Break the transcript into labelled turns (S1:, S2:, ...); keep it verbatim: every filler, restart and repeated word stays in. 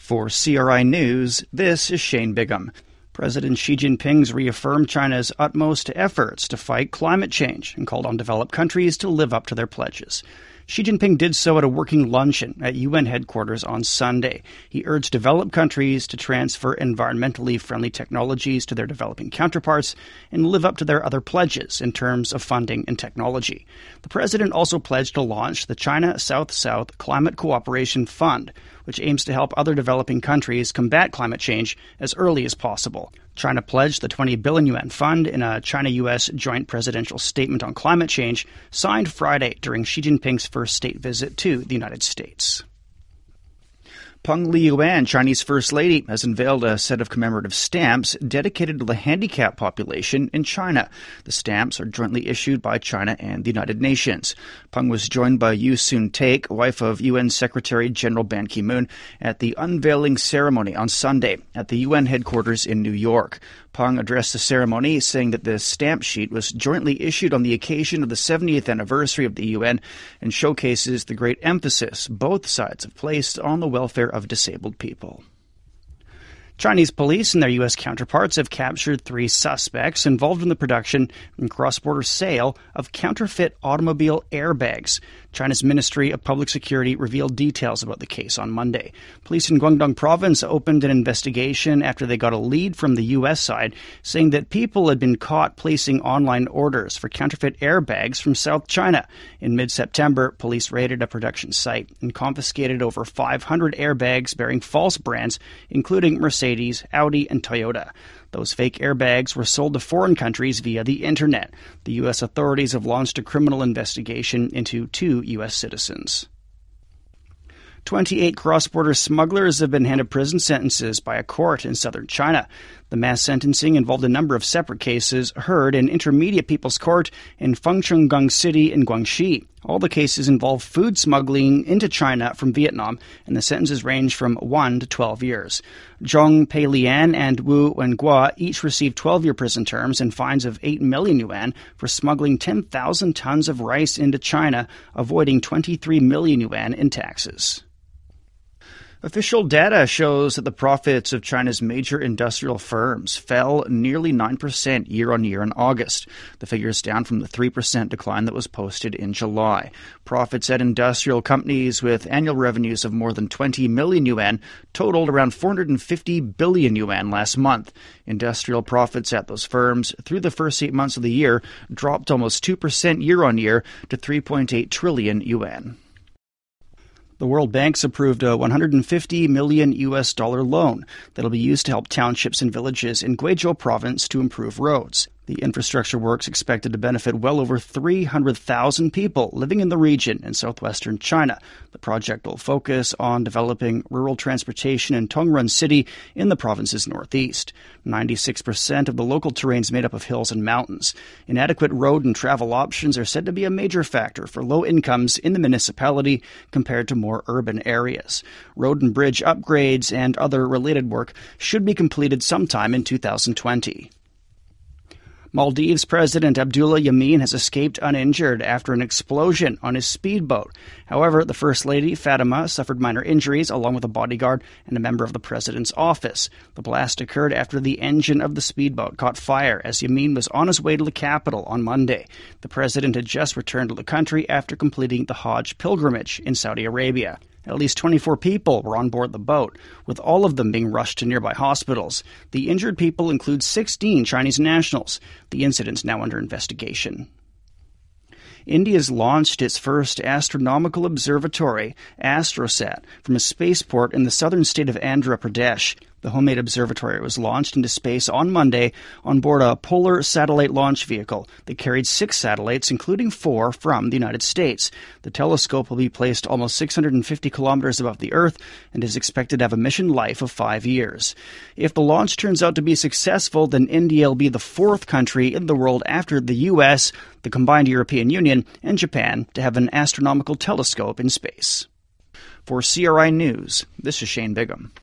S1: For C R I News, this is Shane Bigham. President Xi Jinping's reaffirmed China's utmost efforts to fight climate change and called on developed countries to live up to their pledges. Xi Jinping did so at a working luncheon at U N headquarters on Sunday. He urged developed countries to transfer environmentally friendly technologies to their developing counterparts and live up to their other pledges in terms of funding and technology. The president also pledged to launch the China South-South Climate Cooperation Fund, which aims to help other developing countries combat climate change as early as possible. China pledged the twenty billion yuan fund in a China-U S joint presidential statement on climate change signed Friday during Xi Jinping's first state visit to the United States. Peng Liyuan, Chinese First Lady, has unveiled a set of commemorative stamps dedicated to the handicapped population in China. The stamps are jointly issued by China and the United Nations. Peng was joined by Yu Soon-taek, wife of U N Secretary General Ban Ki-moon, at the unveiling ceremony on Sunday at the U N headquarters in New York. Peng addressed the ceremony, saying that the stamp sheet was jointly issued on the occasion of the seventieth anniversary of the U N and showcases the great emphasis both sides have placed on the welfare of disabled people. Chinese police and their U S counterparts have captured three suspects involved in the production and cross-border sale of counterfeit automobile airbags. China's Ministry of Public Security revealed details about the case on Monday. Police in Guangdong province opened an investigation after they got a lead from the U S side saying that people had been caught placing online orders for counterfeit airbags from South China. In mid-September, police raided a production site and confiscated over five hundred airbags bearing false brands, including Mercedes, Audi, and Toyota. Those fake airbags were sold to foreign countries via the internet. The U S authorities have launched a criminal investigation into two U S citizens. twenty-eight cross-border smugglers have been handed prison sentences by a court in southern China. The mass sentencing involved a number of separate cases heard in Intermediate People's Court in Fengchenggang City in Guangxi. All the cases involve food smuggling into China from Vietnam, and the sentences range from one to twelve years. Zhong Peilian and Wu Wenguo each received twelve-year prison terms and fines of eight million yuan for smuggling ten thousand tons of rice into China, avoiding twenty-three million yuan in taxes. Official data shows that the profits of China's major industrial firms fell nearly nine percent year-on-year in August. The figure is down from the three percent decline that was posted in July. Profits at industrial companies with annual revenues of more than twenty million yuan totaled around four hundred fifty billion yuan last month. Industrial profits at those firms through the first eight months of the year dropped almost two percent year-on-year to three point eight trillion yuan. The World Bank's approved a one hundred fifty million U S dollar loan that'll be used to help townships and villages in Guizhou province to improve roads. The infrastructure work's expected to benefit well over three hundred thousand people living in the region in southwestern China. The project will focus on developing rural transportation in Tongrun City in the province's northeast. ninety-six percent of the local terrain is made up of hills and mountains. Inadequate road and travel options are said to be a major factor for low incomes in the municipality compared to more urban areas. Road and bridge upgrades and other related work should be completed sometime in two thousand twenty. Maldives President Abdullah Yameen has escaped uninjured after an explosion on his speedboat. However, the First Lady, Fatima, suffered minor injuries along with a bodyguard and a member of the president's office. The blast occurred after the engine of the speedboat caught fire as Yameen was on his way to the capital on Monday. The president had just returned to the country after completing the Hajj pilgrimage in Saudi Arabia. At least twenty-four people were on board the boat, with all of them being rushed to nearby hospitals. The injured people include sixteen Chinese nationals. The incident's now under investigation. India's launched its first astronomical observatory, AstroSat, from a spaceport in the southern state of Andhra Pradesh. The homemade observatory was launched into space on Monday on board a Polar satellite launch vehicle that carried six satellites, including four from the United States. The telescope will be placed almost six hundred fifty kilometers above the Earth and is expected to have a mission life of five years. If the launch turns out to be successful, then India will be the fourth country in the world after the U S, the combined European Union, and Japan to have an astronomical telescope in space. For C R I News, this is Shane Bigham.